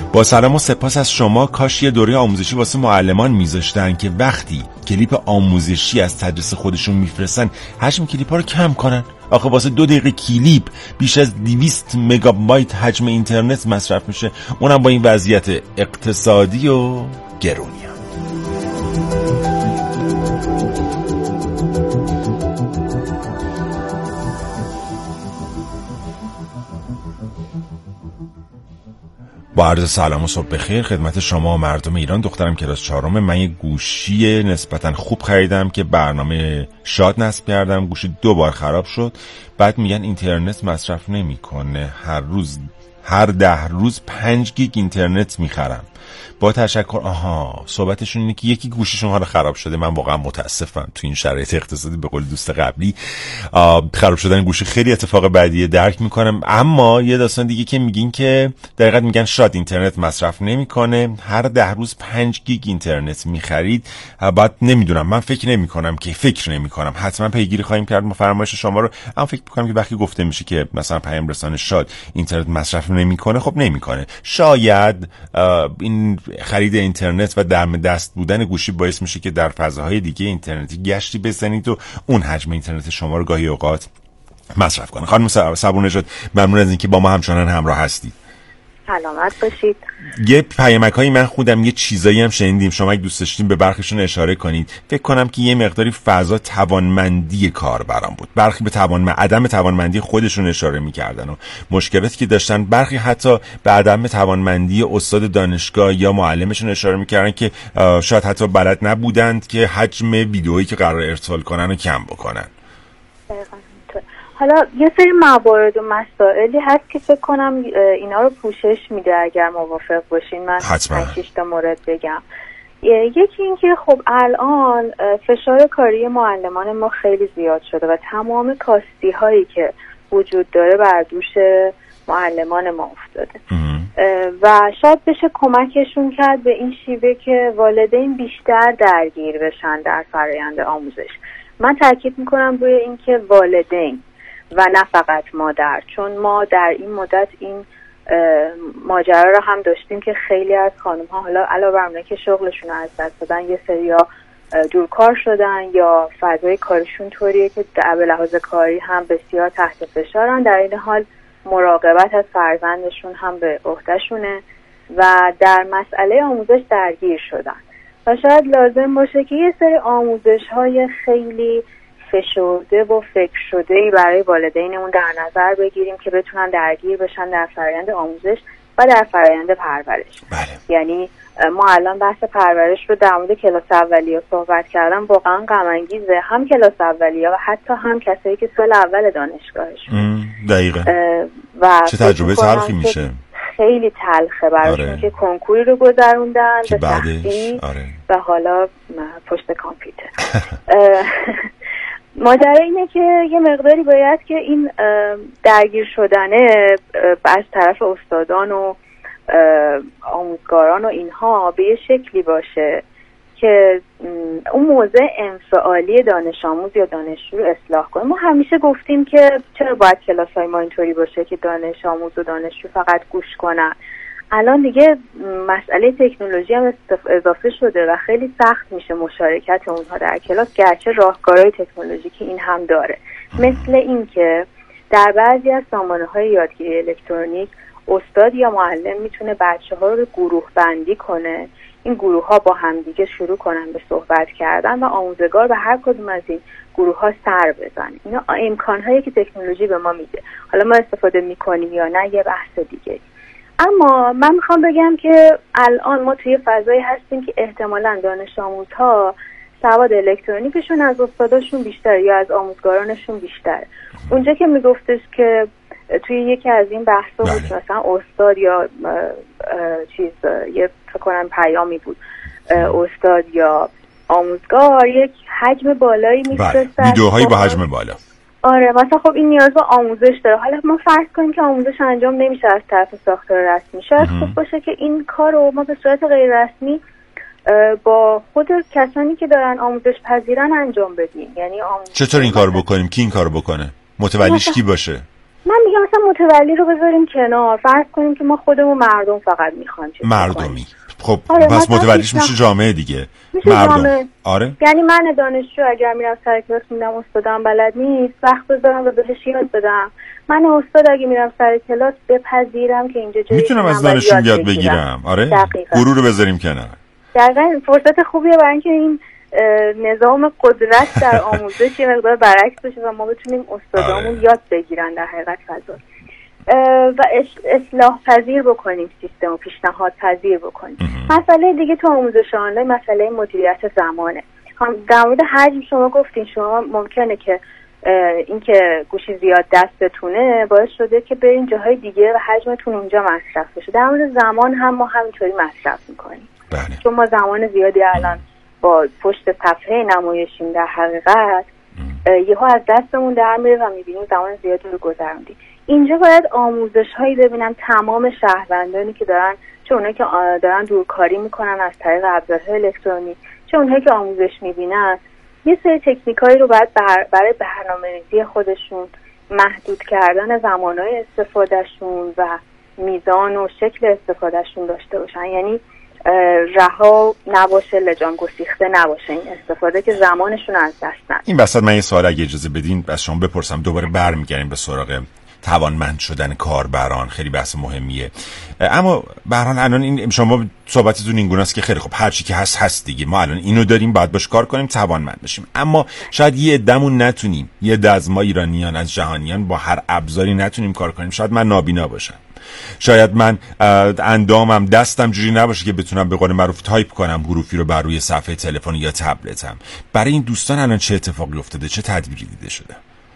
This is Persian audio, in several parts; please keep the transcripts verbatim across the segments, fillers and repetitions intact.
با سلام و سپاس از شما. کاش یه دوره آموزشی واسه معلمان میذاشتن که وقتی کلیپ آموزشی از تدریس خودشون میفرستن حجم کلیپ‌ها رو کم کنن. آخه واسه دو دقیقه کلیپ بیش از دویست مگابایت حجم اینترنت مصرف میشه، اونم با این وضعیت اقتصادی و گرونی. با عرض سلام و صبح بخیر خدمت شما مردم ایران. دخترم کلاس چهارم. من یه گوشی نسبتا خوب خریدم که برنامه شاد نصب کردم. گوشی دو بار خراب شد. بعد میگن اینترنت مصرف نمیکنه. هر روز هر ده روز پنج گیگ اینترنت میخرم. با تشکر. آها، صحبتشون اینه که یکی گوشی شما رو خراب شده. من واقعا متاسفم تو این شرایط اقتصادی، به قول دوست قبلی، خراب شدن گوشی خیلی اتفاق بدیه، درک میکنم. اما یه داستان دیگه که میگین که دقیقاً میگن شاد اینترنت مصرف نمیکنه، هر ده روز پنج گیگ اینترنت میخرید. بعد نمیدونم، من فکر نمیکنم که فکر نمیکنم حتما پیگیری خواهیم کرد ما فرمایش شما رو. اما فکر میکنم که وقتی گفته میشه که مثلا پیام رسان شاد اینترنت مصرف نمیکنه، خب نمیکنه. شاید این خرید اینترنت و درم دست بودن گوشی باعث میشه که در فضاهای دیگه اینترنتی گشتی بزنید و اون حجم اینترنت شما رو گاهی اوقات مصرف کنه. خانم صبورنژاد، ممنون از اینکه با ما همچنان همراه هستید. سلامت باشید. یه پیامک‌هایی من خودم یه چیزایی هم شنیدیم، شما اگه دوست داشتین به برخیشون اشاره کنید. فکر کنم که یه مقداری فضا توانمندی کاربران بود. برخی به توانمند عدم توانمندی خودشون اشاره می‌کردن و مشکلاتی که داشتن. برخی حتی به عدم توانمندی استاد دانشگاه یا معلمشون اشاره می‌کردن که شاید حتی بلد نبودند که حجم ویدئویی که قرار ارسال کنن رو کم بکنن. دقیقاً. حالا یه سری موارد و مسائلی هست که فکر کنم اینا رو پوشش میده. اگر موافق باشین من پنج تا مورد بگم. یکی این که خب الان فشار کاری معلمان ما خیلی زیاد شده و تمام کاستی هایی که وجود داره بر دوش معلمان ما افتاده و شاید بشه کمکشون کرد به این شیوه که والدین بیشتر درگیر بشن در فرآیند آموزش. من تاکید میکنم روی این که والدین و نه فقط مادر، چون ما در این مدت این ماجرا رو هم داشتیم که خیلی از خانم ها حالا علاوه بر اونایی که شغلشون رو از دست دادن، یه سریا دورکار شدن یا فضای کارشون طوریه که به لحاظ کاری هم بسیار تحت فشارن، در این حال مراقبت از فرزندشون هم به عهدهشونه و در مسئله آموزش درگیر شدن و شاید لازم باشه که یه سری آموزش های خیلی فشرده و فکر شده‌ای برای والدینمون در نظر بگیریم که بتونن درگیر بشن در فرآیند آموزش و در فرآیند پرورش. بله. یعنی ما الان بحث پرورش رو در مورد کلاس اولیه صحبت کردم، واقعا غم انگیزه، هم کلاس اولیه و حتی هم کسایی که سال اول دانشگاهشون. دقیقاً. و چه تجربه تلخی میشه. خیلی تلخه براشون. آره. که کنکوری رو گذروندن به سختی. آره. و حالا پشت کامپیوتر. ماجرا اینه که یه مقداری باید که این درگیر شدنه از طرف استادان و آموزگاران و اینها به یه شکلی باشه که اون موضع انفعالی دانش آموز یا دانشجو رو اصلاح کنه. ما همیشه گفتیم که چرا باید کلاس‌های ما اینطوری باشه که دانش آموز و دانشجو فقط گوش کنن. الان دیگه مسئله تکنولوژی هم اضافه شده و خیلی سخت میشه مشارکت اونها در کلاس، گرچه راهکارهای تکنولوژیکی این هم داره. مثل این که در بعضی از سامانه‌های یادگیری الکترونیک استاد یا معلم میتونه بچه‌ها رو گروه بندی کنه، این گروه‌ها با همدیگه شروع کنن به صحبت کردن و آموزگار به هر کدوم از این گروه‌ها سر بزنه. اینا امکان‌هایی که تکنولوژی به ما میده. حالا ما استفاده می‌کنیم یا نه یه بحث دیگه. اما من میخوام بگم که الان ما توی فضایی هستیم که احتمالاً دانش آموزها سواد الکترونیکشون از استاداشون بیشتر یا از آموزگارانشون بیشتر. اونجا که میگفتش که توی یکی از این بحثا بود مثلا استاد یا چیز یه فکر کنم پیامی بود استاد یا آموزگار یک حجم بالایی میفرستن، ویدیوهایی با حجم بالا. آره مثلا خب این نیاز به آموزش داره. حالا ما فرض کنیم که آموزش انجام نمیشه از طرف ساختار رسمی، شاید خوب باشه که این کار رو ما به صورت غیر رسمی با خود کسانی که دارن آموزش پذیرن انجام بدیم. یعنی آموزش چطور این کارو بکنیم؟ کی این کارو بکنه؟ متولیش کی باشه؟ من میگم مثلا متولی رو بذاریم کنار، فرض کنیم که ما خودمون مردم فقط میخوایم مردمی. خب آره پس متولیش میشه جامعه دیگه، میشه مردم. جامعه. آره یعنی من دانشجو اگر میرم سر کلاس میبینم استادم بلد نیست، وقت بذارم و بهش یاد بدم. من استاد اگه میرم سر کلاس بپذیرم که اینجا جایی میتونم از دانشجوم یاد بگیرم. آره غرور رو بذاریم کنار. دقیقاً فرصت خوبیه برای اینکه این نظام قدرت در آموزش یه مقدار برعکس بشه و ما بتونیم استادامون آره. یاد بگیرن در حقیقت فضا و اصلاح پذیر بکنیم سیستم و پیشنهاد پذیر بکنیم. مسئله دیگه تو آموزش آنلاین مسئله مدیریت زمانه. هم در مورد حجم شما گفتین، شما ممکنه که اینکه گوشی زیاد دستتونه باعث شده که برین جاهای دیگه و حجمتون اونجا مصرف بشه. در مورد زمان هم ما همینطوری مصرف میکنیم. بله. چون ما زمان زیادی الان با پشت صفحه نمایشیم در حقیقت یهو از دستمون در میره و میبینیم زمان زیادی رو گذروندیم. اینجا باید آموزش هایی ببینم تمام شهروندانی که دارن، چه اونایی که دارن دورکاری میکنن از طریق ابزارهای الکترونیک، چه اونایی که آموزش میبینن، یه سری تکنیکایی رو باید برای برنامه‌ریزی خودشون محدود کردن زمانهای استفادهشون و میزان و شکل استفادهشون داشته باشن. یعنی رها نباشه، لجام گسیخته نباشه این استفاده که زمانشون از دست نده. این وسط من یه سوال اگه اجازه بدین از شما بپرسم، دوباره برمیگردیم به سراغ توانمند شدن کاربران. خیلی بحث مهمیه، اما به هر حال الان این شما صحبتتون این گونه است که خیلی خب هر چی که هست هست دیگه، ما الان اینو داریم باید باش کار کنیم توانمند بشیم. اما شاید یه عده‌مون نتونیم، یه عده از ما ایرانیان از جهانیان با هر ابزاری نتونیم کار کنیم. شاید من نابینا باشم، شاید من اندامم دستم جوری نباشه که بتونم به قول معروف تایپ کنم حروفی رو بر روی صفحه تلفن یا تبلتم. برای این دوستان الان چه اتفاقی افتاده، چه تدبیری دیده شده؟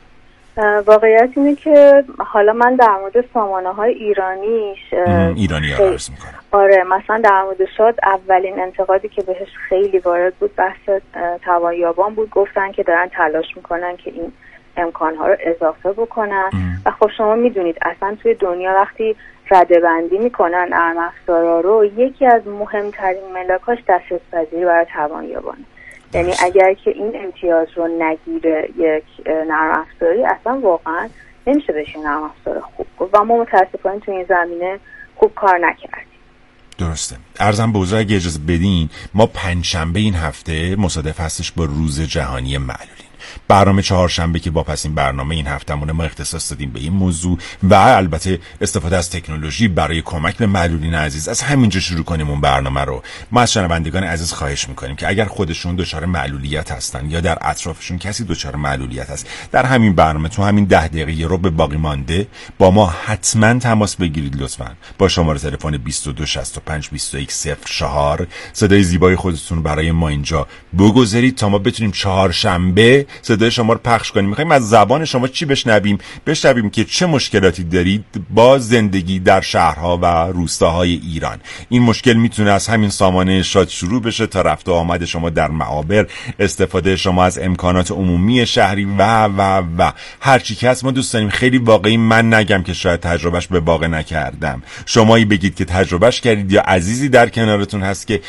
واقعیت اینه که حالا من در مورد سامانه‌های ایرانیش ایرانی ها عرض میکنم. آره مثلا در مورد شاد اولین انتقادی که بهش خیلی وارد بود بحث توانیابان بود. گفتن که دارن تلاش میکنن که این امکانها رو اضافه بکنن ام. و خب شما میدونید اصلا توی دنیا وقتی رده بندی میکنن نرم افزارا رو، یکی از مهمترین ملاکاش دسترسی برای توانیابانه. یعنی اگر که این امتیاز رو نگیره یک نرم افزاری اصلا واقعا نمیشه بشه نرم افزار خوب و ما متاسفانه تو این زمینه خوب کار نکردیم. درسته. عرضم به حضور اگه اجازه بدین، ما پنجشنبه این هفته مصادف هستش با روز جهانی معلولین. برنامه چهارشنبه که با پس این برنامه این هفتمونه ما اختصاص دادیم به این موضوع و البته استفاده از تکنولوژی برای کمک به معلولین عزیز. از همینجا شروع کنیم اون برنامه رو. ما از شنوندگان عزیز خواهش میکنیم که اگر خودشون دچار معلولیت هستن یا در اطرافشون کسی دچار معلولیت هست، در همین برنامه تو همین ده دقیقه رو به باقی مانده با ما حتما تماس بگیرید لطفاً با شماره تلفن بیست و دو شصت و پنج بیست و یک صفر چهار. صدای زیبای خودتون برای ما اینجا بگذارید تا ما بتونیم چهارشنبه صدای شما رو پخش کنیم. میخوایم از زبان شما چی بشنویم؟ بشنویم که چه مشکلاتی دارید با زندگی در شهرها و روستاهای ایران. این مشکل میتونه از همین سامانه شاد شروع بشه تا رفت و آمد شما در معابر، استفاده شما از امکانات عمومی شهری و و و هر چی که هست. ما دوست داریم خیلی واقعی، من نگم که شاید تجربهش به واقع نکردم، شمایی بگید که تجربهش کردید یا عزیزی در کنارتون هست که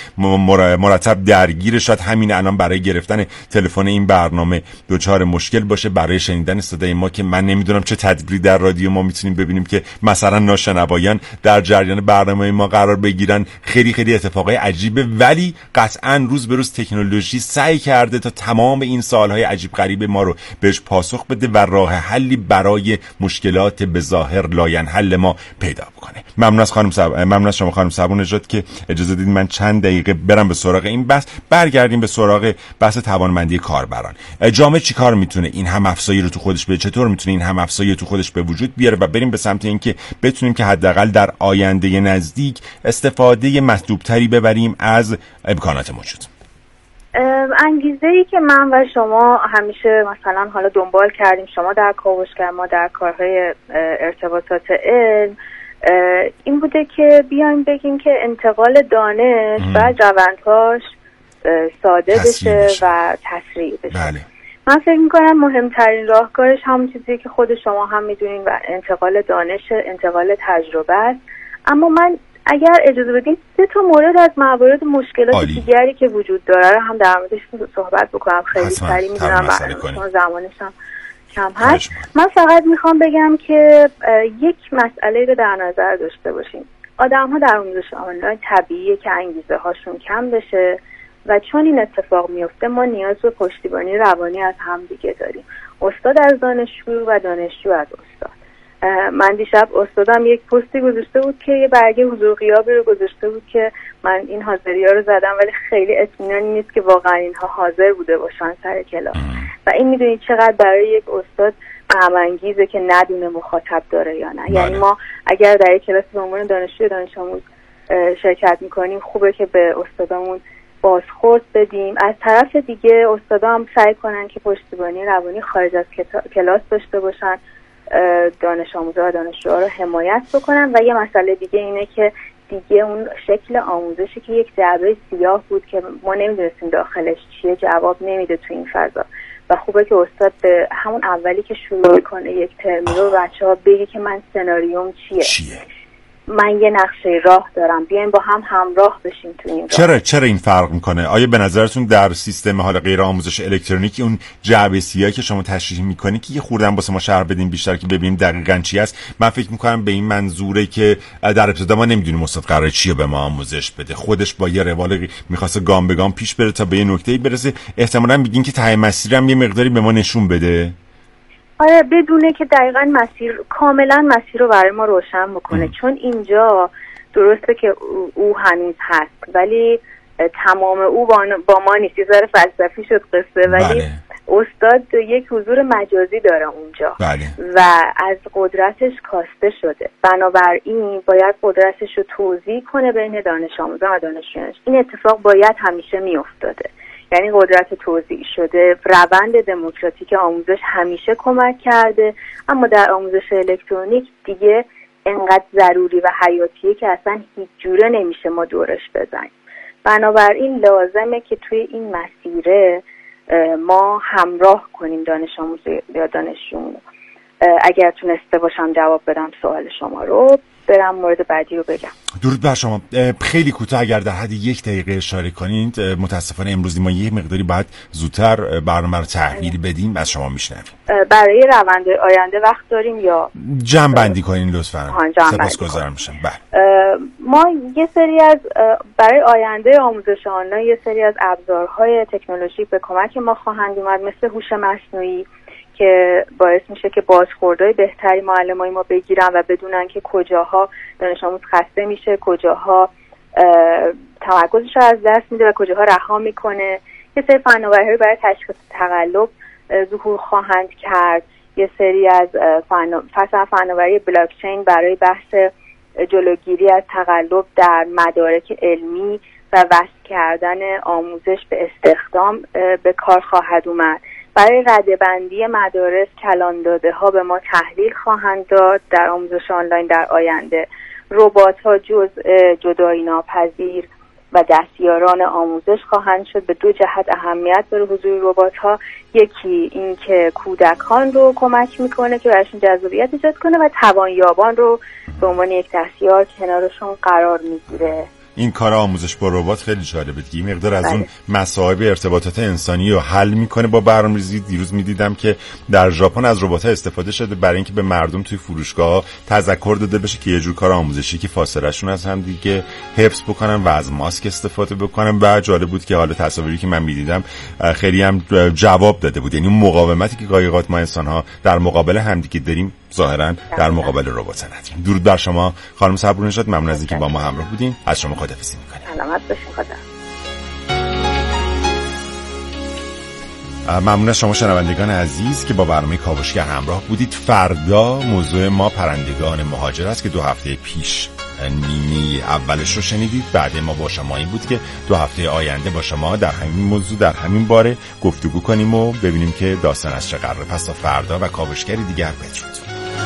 مرتب درگیر شاید همین الان برای گرفتن تلفن این برنامه دوچار مشکل باشه برای شنیدن صدای ما، که من نمیدونم چه تدبیری در رادیو ما میتونیم ببینیم که مثلا ناشنوایان در جریان برنامه ما قرار بگیرن. خیلی خیلی اتفاقای عجیبه، ولی قطعا روز به روز تکنولوژی سعی کرده تا تمام این سالهای عجیب غریب ما رو بهش پاسخ بده و راه حلی برای مشکلات به ظاهر لاینحل ما پیدا بکنه. ممنون از خانم صب... ممنون از شما خانم صبور نژاد که اجازه دیدین من چند دقیقه برم به سراغ این بحث. برگردیم به سراغ بحث توانمندی کاربران. جامعه چی کار میتونه این هم افزایی رو تو خودش به چطور میتونه این هم افزایی تو خودش به وجود بیاره و بریم به سمت اینکه بتونیم که حداقل در آینده نزدیک استفاده مطلوبتری ببریم از امکانات موجود. انگیزه‌ای که من و شما همیشه مثلا حالا دنبال کردیم، شما در کاوشگر ما در کارهای ارتباطات علم، این بوده که بیایم بگیم که انتقال دانش و روندهاش ساده بشه و تسریع بشه. بله. من فکر میکنم مهمترین راهکارش همون چیزی که خود شما هم میدونین و انتقال دانش، انتقال تجربه است. اما من اگر اجازه بدین سه تا مورد از موارد مشکلات دیگری که وجود داره رو هم در موردش صحبت بکنم. خیلی سریع میدونم برنامه‌تون زمانش هم کم هست. من فقط میخوام بگم که یک مسئله رو در نظر داشته باشیم. آدم ها در آموزش آنلاین طبیعیه که انگیزه هاشون کم بشه و چون این اتفاق میفته ما نیاز به پشتیبانی روانی از هم دیگه داریم. استاد از دانشجو و دانشجو از استاد. من دیشب استادم یک پستی گذاشته بود که یه برگه حضور غیابی رو گذاشته بود که من این حاضری ها رو زدم ولی خیلی اطمینانی نیست که واقعا اینها حاضر بوده باشن سر کلاس و این میدونید چقدر برای یک استاد غم انگیزه که ندونه مخاطب داره یا نه. بله. یعنی ما اگر در یک کلاس به عنوان دانشجو دانش آموز شرکت میکنیم خوبه که به استادامون بازخورد بدیم. از طرف دیگه استادا هم سعی کنن که پشتیبانی روانی خارج از کلاس داشته باشن، دانش آموزها و دانشجوها رو حمایت بکنن. و یه مسئله دیگه اینه که دیگه اون شکل آموزشی که یک جعبه سیاه بود که ما نمیدونستیم داخلش چیه جواب نمیده تو این فضا و خوبه که استاد به همون اولی که شروع کنه یک ترمی رو بچه‌ها بگه که من سناریوم چیه, چیه؟ من یه نقشه راه دارم، بیاین با هم همراه بشیم تو این راه. چرا چرا این فرق میکنه؟ آیا به نظرتون در سیستم حالا غیر آموزش الکترونیکی اون جعبه سیاهی که شما تشریح میکنی که یه خوردن واسه ما شرح بدین بیشتر که ببینیم دقیقاً چی است؟ من فکر میکنم به این منظوره که در ابتدا ما نمیدونیم استاد قراره چی به ما آموزش بده، خودش با یه روال میخواسته گام به گام پیش بره تا به یه نقطه‌ای برسه. احتمالاً میگین که ته مسیر هم یه مقداری به ما نشون بده. آره، بدونه که دقیقاً مسیر کاملا مسیر رو برای ما روشن بکنه. ام. چون اینجا درسته که او, او هنوز هست ولی تمام او با ما نیست. یه ذره فلسفی شد قصه ولی بله. استاد یک حضور مجازی داره اونجا بله. و از قدرتش کاسته شده، بنابراین باید قدرتش رو توزیع کنه بین دانش آموزان و دانشجویانش. این اتفاق باید همیشه میافتاده، یعنی قدرت توزیع شده. روند دموکراتیک آموزش همیشه کمک کرده، اما در آموزش الکترونیک دیگه انقدر ضروری و حیاتیه که اصلا هیچ جوره نمیشه ما دورش بزنیم. بنابراین لازمه که توی این مسیره ما همراه کنیم دانش آموز یا دانشجومون. اگر تونسته باشم جواب بدم سوال شما رو، برم مورد بعدی رو بگم. درود بر شما. خیلی کوتاه اگر در حد یک دقیقه اشاره کنید. متاسفانه امروزی ما یه مقداری بعد زودتر برنامه رو تحویل بدیم. از شما میشنویم. برای روند آینده وقت داریم یا جمع بندی کنین لطفاً؟ سپاسگزارم میشم. بله. ما یه سری از برای آینده آموزش آنلاین یه سری از ابزارهای تکنولوژیک به کمک ما خواهند اومد، مثل هوش مصنوعی که باعث میشه که بازخوردهای بهتری معلمای ما بگیرن و بدونن که کجاها دانش آموز خسته میشه، کجاها تمرکزش رو از دست میده و کجاها رها میکنه. یه سری فناوری‌های برای تشخیص تقلب ظهور خواهند کرد. یه سری از فن... فناوری بلاکچین برای بحث جلوگیری از تقلب در مدارک علمی و وصل کردن آموزش به استخدام به کار خواهد اومد. برای رده‌بندی مدارس کلان داده ها به ما تحلیل خواهند داد در آموزش آنلاین در آینده. ربات ها جز جدایی ناپذیر و دستیاران آموزش خواهند شد. به دو جهت اهمیت داره حضور ربات ها. یکی این که کودکان رو کمک میکنه که براشون جذابیت ایجاد کنه و توانیابان رو به عنوان یک دستیار کنارشون قرار میگیره. این کار آموزش با ربات خیلی جالبه دیگه. مقدار از اون مصائب ارتباطات انسانی رو حل میکنه با برنامه‌ریزی. دیروز میدیدم که در ژاپن از ربات‌ها استفاده شده برای اینکه به مردم توی فروشگاه تذکر داده بشه که یه جور کار آموزشی که فاصله‌شون از هم دیگه حفظ بکنن و از ماسک استفاده بکنن. و جالب بود که حالا تصاویری که من میدیدم خیلی هم جواب داده بود. یعنی مقاومتی که گاهی اوقات ما انسان‌ها در مقابل همدیگه داریم ظاهراً در مقابل ربات نداریم. درود بر شما خانم صبرونژاد، ممنون از اینکه با ما همراه بودین. از شما خداحافظی می‌کنیم. سلامت باشین. خدا. ممنون از شما شنوندگان عزیز که با برنامه کاوشگر همراه بودید. فردا موضوع ما پرندگان مهاجر است که دو هفته پیش نیمی اولش رو شنیدید. بعد ما با شما این بود که دو هفته آینده با شما در همین موضوع در همین باره گفتگو کنیم و ببینیم که داستان از چه قراره. پس تا فردا و کاوشگری دیگر بدرود.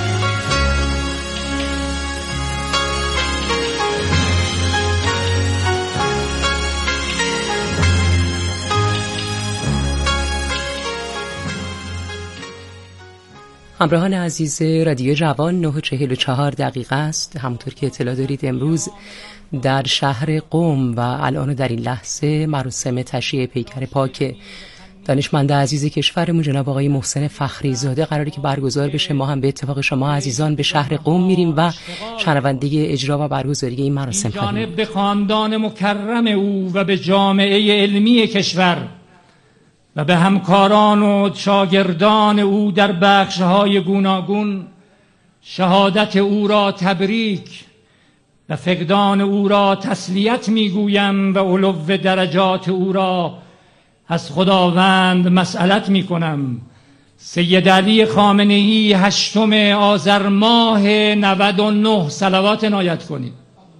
همراهان عزیز رادیو جوان، نه و چهل و چهار دقیقه است. همونطور که اطلاع دارید امروز در شهر قم و الان در این لحظه مراسم تشییع پیکر پاک دانشمند عزیز کشورمون جناب آقای محسن فخری زاده قراره که برگزار بشه. ما هم به اتفاق شما عزیزان به شهر قم میریم و شنونده اجرا و برگزاری این مراسم خواهیم. جانب به خاندان مکرم او و به جامعه علمی کشور و به همکاران و شاگردان او در بخش‌های گوناگون شهادت او را تبریک و فقدان او را تسلیت میگویم و علو درجات او را از خداوند مسئلت میکنم. سید علی خامنه‌ای هشتم آذر ماه نود و نه صلوات عنایت کنید.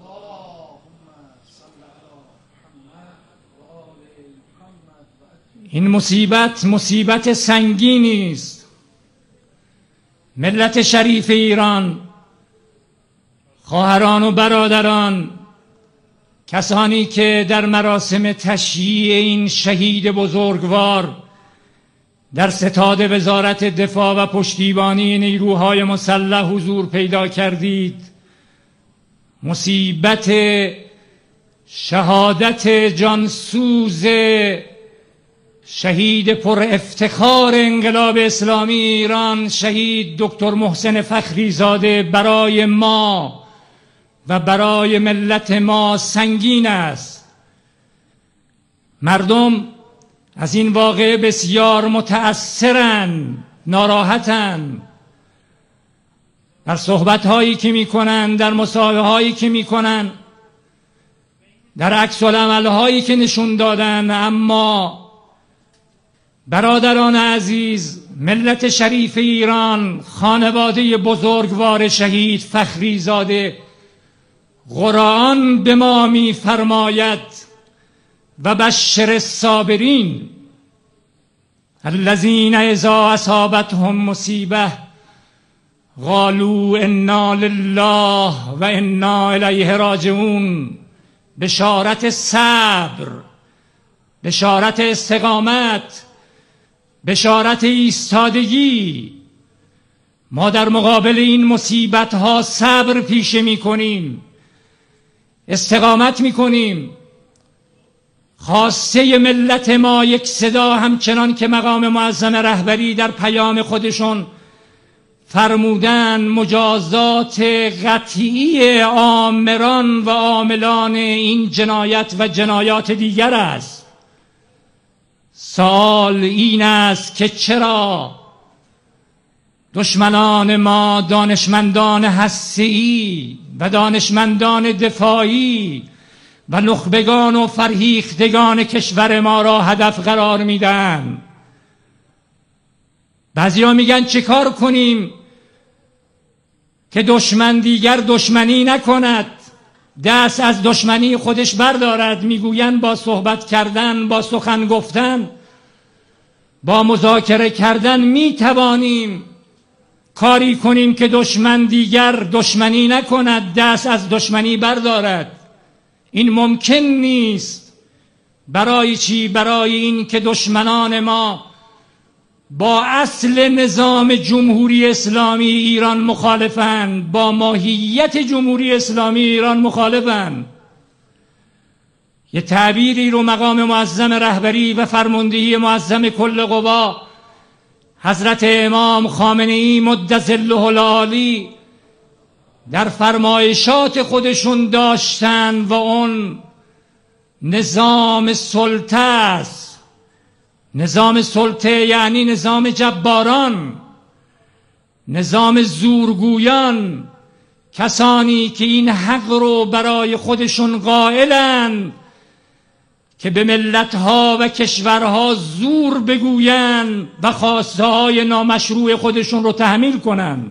این مصیبت مصیبت سنگینی است. ملت شریف ایران، خواهران و برادران، کسانی که در مراسم تشییع این شهید بزرگوار در ستاد وزارت دفاع و پشتیبانی نیروهای مسلح حضور پیدا کردید، مصیبت شهادت جانسوز شهید پر افتخار انقلاب اسلامی ایران، شهید دکتر محسن فخری زاده، برای ما و برای ملت ما سنگین است. مردم از این واقعه بسیار متأثرن، ناراحتن. در صحبت‌هایی که می‌کنن، در مصاحبه‌هایی که می‌کنن، در عکس‌العمل‌هایی که نشون دادن، اما برادران عزیز، ملت شریف ایران، خانواده بزرگوار شهید فخری زاده، قرآن به ما می فرماید و بشر الصابرین الذین اذا اصابتهم مصیبه قالوا انا لله و انا الیه راجعون. بشارت صبر، بشارت استقامت، بشارت ایستادگی. ما در مقابل این مصیبت ها صبر پیشه می کنیم، استقامت می کنیم. خواسته ملت ما یک صدا، همچنان که مقام معظم رهبری در پیام خودشون فرمودن، مجازات قطعی آمران و عاملان این جنایت و جنایات دیگر است. سوال این است که چرا دشمنان ما، دانشمندان هسته‌ای و دانشمندان دفاعی و نخبگان و فرهیختگان کشور ما را هدف قرار میدن؟ بعضیا میگن چه کار کنیم که دشمن دیگر دشمنی نکند، دست از دشمنی خودش بردارد. میگوین با صحبت کردن، با سخن گفتن، با مذاکره کردن میتوانیم کاری کنیم که دشمن دیگر دشمنی نکند، دست از دشمنی بردارد. این ممکن نیست. برای چی؟ برای این که دشمنان ما با اصل نظام جمهوری اسلامی ایران مخالفند، با ماهیت جمهوری اسلامی ایران مخالفند. یه تعبیری رو مقام معظم رهبری و فرماندهی معظم کل قوا حضرت امام خامنه‌ای مدظله العالی در فرمایشات خودشون داشتن و اون نظام سلطه است. نظام سلطه یعنی نظام جباران، نظام زورگویان، کسانی که این حق رو برای خودشون قائلن که به ملتها و کشورها زور بگوین و خواسته های نامشروع خودشون رو تحمیل کنن.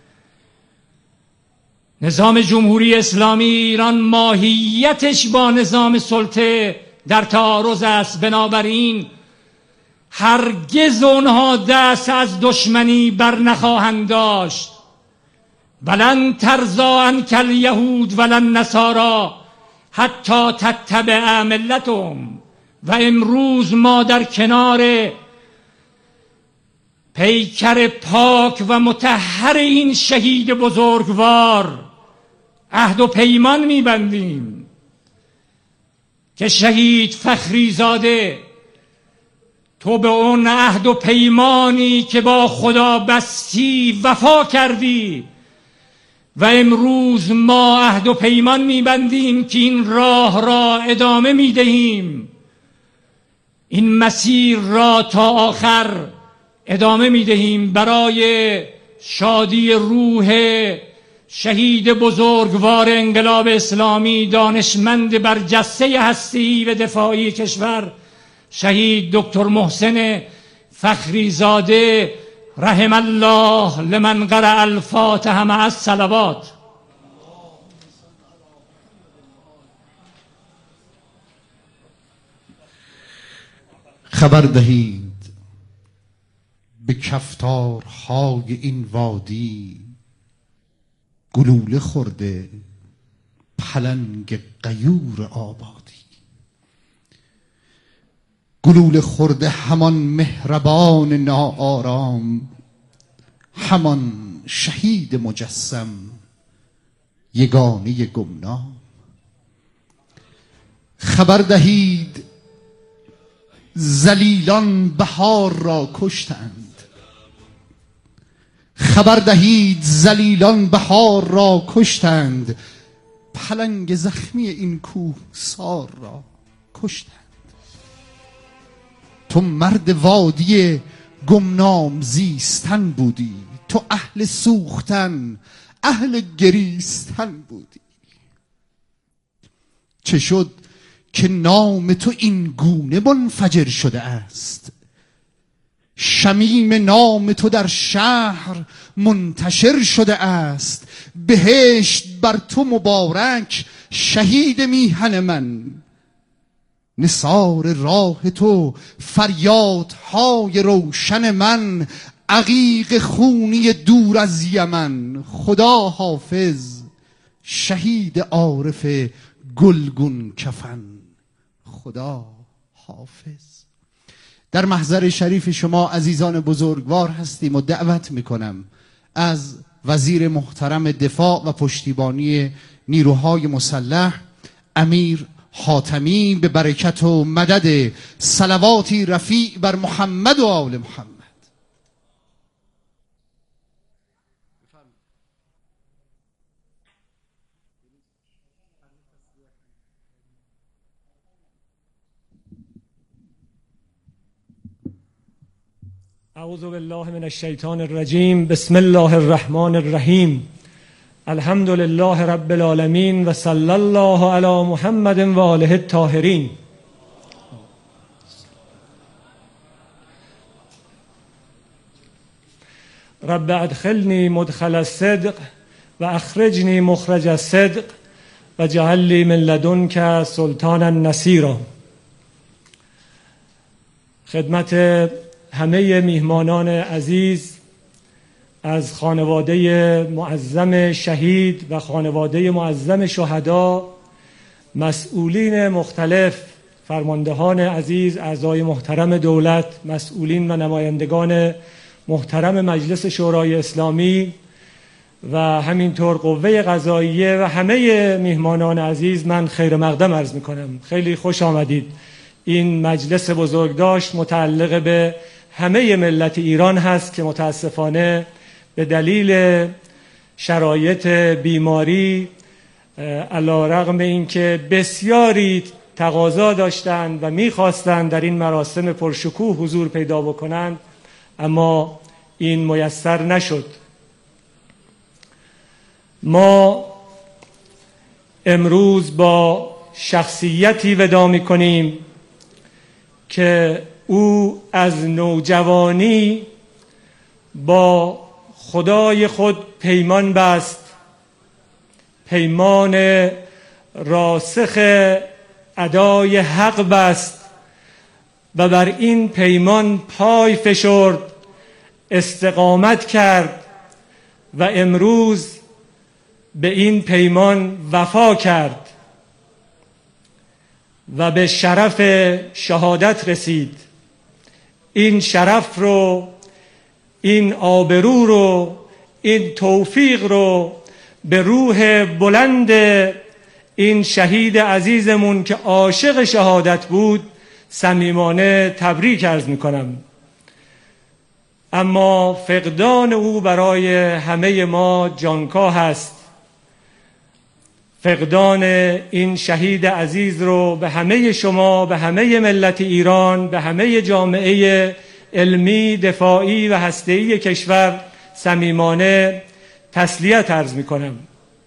نظام جمهوری اسلامی ایران ماهیتش با نظام سلطه در تعارض است. بنابراین هرگز اونها دست از دشمنی بر نخواهند داشت. ولن ترضی عنک الیهود ولن نصارا حتی تتبع ملتهم. و امروز ما در کنار پیکر پاک و مطهر این شهید بزرگوار عهد و پیمان می‌بندیم که شهید فخری زاده تو به اون عهد و پیمانی که با خدا بستی وفا کردی و امروز ما عهد و پیمان می‌بندیم که این راه را ادامه می‌دهیم، این مسیر را تا آخر ادامه می‌دهیم برای شادی روح شهید بزرگوار انقلاب اسلامی، دانشمند برجسته هستی و دفاعی کشور، شهید دکتر محسن فخری زاده رحم الله لمن قرأ الفاتحه مع الصلوات. خبر دهید به کفتارهای این وادی، گلوله خورده پلنگ غیور آبادی. گلوله خورده همان مهربان ناآرام، همان شهید مجسم یگانه گمنام. خبر دهید ذلیلان بهار را کشتند، خبر دهید ذلیلان بهار را کشتند، پلنگ زخمی این کوهسار را کشتند. تو مرد وادی گمنام زیستن بودی، تو اهل سوختن اهل گریستن بودی. چه شد که نام تو این گونه منفجر شده است؟ شمیم نام تو در شهر منتشر شده است. بهشت بر تو مبارک شهید میهن من، نثار راه تو فریادهای روشن من، عقیق خونی دور از یمن. خدا حافظ شهید عارف گلگون کفن، خدا حافظ. در محضر شریف شما عزیزان بزرگوار هستیم و دعوت میکنم از وزیر محترم دفاع و پشتیبانی نیروهای مسلح امیر حاتمی به برکت و مدد صلواتی رفیع بر محمد و آل محمد. اعوذ بالله من الشیطان الرجیم. بسم الله الرحمن الرحیم. الحمد لله رب العالمین و صلی الله علی محمد و آله الطاهرین. رب ادخلنی مدخل الصدق و اخرجنی مخرج الصدق و جعل لی من لدنک سلطانا نصیرا. خدمت همه میهمانان عزیز از خانواده معظم شهید و خانواده معظم شهدا، مسئولین مختلف، فرماندهان عزیز، اعضای محترم دولت، مسئولین و نمایندگان محترم مجلس شورای اسلامی و همینطور قوه قضاییه و همه میهمانان عزیز، من خیر مقدم عرض میکنم. خیلی خوش آمدید. این مجلس بزرگداشت متعلق به همه ملت ایران هست که متاسفانه به دلیل شرایط بیماری، علی رغم اینکه بسیاری تقاضا داشتند و میخواستند در این مراسم پرشکوه حضور پیدا بکنند، اما این میسر نشد. ما امروز با شخصیتی وداع میکنیم که او از نوجوانی با خدای خود پیمان بست، پیمان راسخ ادای حق بست و بر این پیمان پای فشرد، استقامت کرد و امروز به این پیمان وفا کرد و به شرف شهادت رسید. این شرف رو، این آبرو رو، این توفیق رو به روح بلند این شهید عزیزمون که عاشق شهادت بود صمیمانه تبریک عرض میکنم. اما فقدان او برای همه ما جانکاه است. فقدان این شهید عزیز رو به همه شما، به همه ملت ایران، به همه جامعه علمی، دفاعی و هسته‌ای کشور صمیمانه تسلیت عرض میکنم.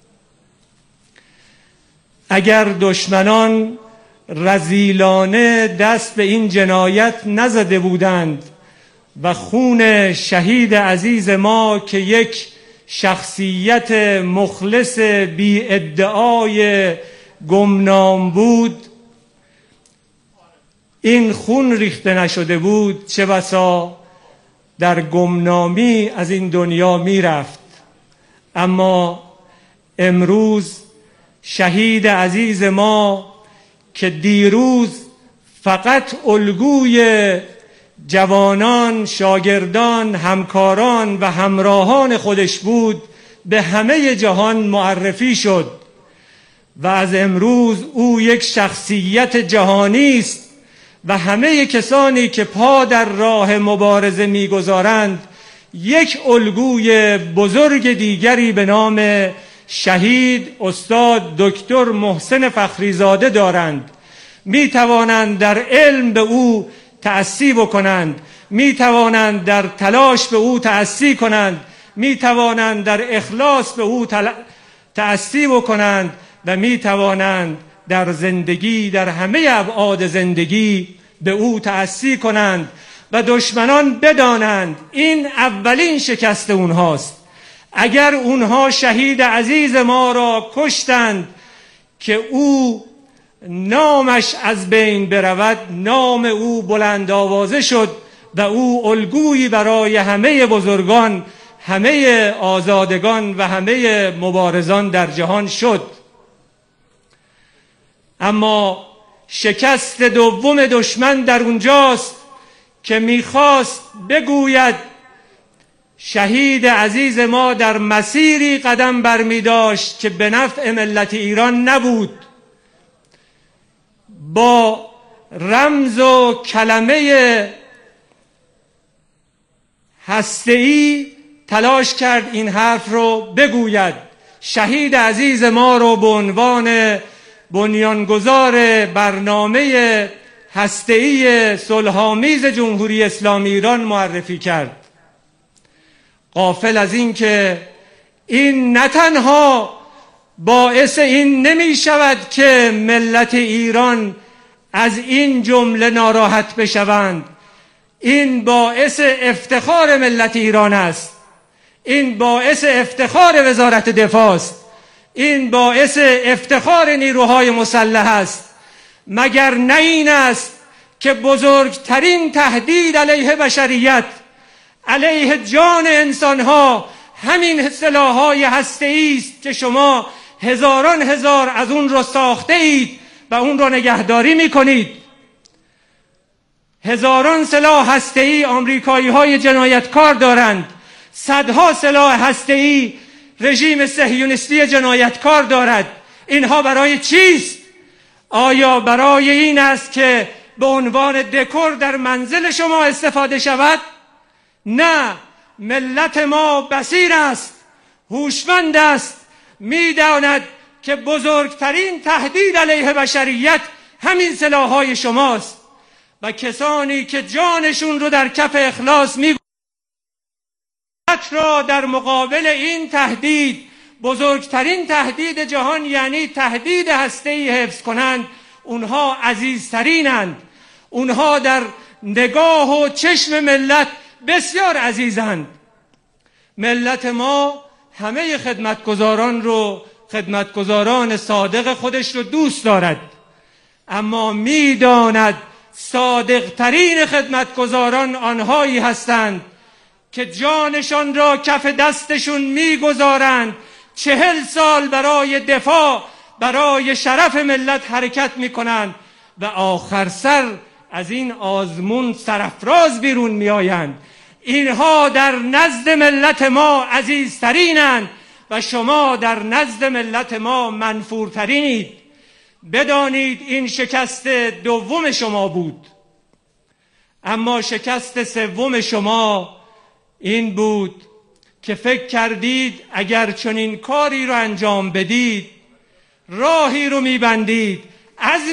اگر دشمنان رذیلانه دست به این جنایت نزده بودند و خون شهید عزیز ما که یک شخصیت مخلص بی ادعای گمنام بود این خون ریخته نشده بود، چه بسا در گمنامی از این دنیا می رفت. اما امروز شهید عزیز ما که دیروز فقط الگوی جوانان، شاگردان، همکاران و همراهان خودش بود، به همه جهان معرفی شد و از امروز او یک شخصیت جهانی است و همه کسانی که پا در راه مبارزه می‌گذارند یک الگوی بزرگ دیگری به نام شهید استاد دکتر محسن فخریزاده دارند. می توانند در علم به او تأسی بکنند، می توانند در تلاش به او تأسی کنند، می توانند در اخلاص به او تل... تأسی بکنند و می توانند در زندگی، در همه ابعاد زندگی به او تأسی کنند و دشمنان بدانند این اولین شکست اونهاست. اگر اونها شهید عزیز ما را کشتند که او نامش از بین برود، نام او بلند آوازه شد و او الگویی برای همه بزرگان، همه آزادگان و همه مبارزان در جهان شد. اما شکست دوم دشمن در اونجاست که میخواست بگوید شهید عزیز ما در مسیری قدم برمی داشت که به نفع ملت ایران نبود. با رمز و کلمه هسته‌ای تلاش کرد این حرف رو بگوید. شهید عزیز ما رو به عنوان بنیانگذار برنامه هسته‌ای صلح‌آمیز جمهوری اسلامی ایران معرفی کرد، غافل از این که این نه تنها باعث این نمی شود که ملت ایران از این جمله ناراحت بشوند، این باعث افتخار ملت ایران است، این باعث افتخار وزارت دفاع است، این باعث افتخار نیروهای مسلح است. مگر نه این است که بزرگترین تهدید علیه بشریت، علیه جان انسانها، همین سلاح‌های هسته‌ای است که شما هزاران هزار از اون رو ساخته اید و اون رو نگهداری میکنید. هزاران سلاح هسته‌ای آمریکایی‌های جنایتکار دارند، صدها سلاح هسته‌ای رژیم صهیونیستی جنایتکار دارد. اینها برای چیست؟ آیا برای این است که به عنوان دکور در منزل شما استفاده شود؟ نه، ملت ما بصیر است، هوشمند است، میداند که بزرگترین تهدید علیه بشریت همین سلاح‌های شماست و کسانی که جانشون رو در کف اخلاص میگذارند را در مقابل این تهدید، بزرگترین تهدید جهان یعنی تهدید هسته‌ای حفظ کنند، اونها عزیزترینند، اونها در نگاه و چشم ملت بسیار عزیزند. ملت ما همه خدمتگزاران رو، خدمتگزاران صادق خودش رو دوست دارد، اما میداند صادقترین خدمتگزاران آنهایی هستند که جانشان را کف دستشون میگذارند، چهل سال برای دفاع، برای شرف ملت حرکت میکنند و آخر سر از این آزمون سرافراز بیرون میآیند. اینها در نزد ملت ما عزیزترینند و شما در نزد ملت ما منفورترینید. بدانید این شکست دوم شما بود. اما شکست سوم شما این بود که فکر کردید اگر چنین کاری رو انجام بدید راهی رو میبندید از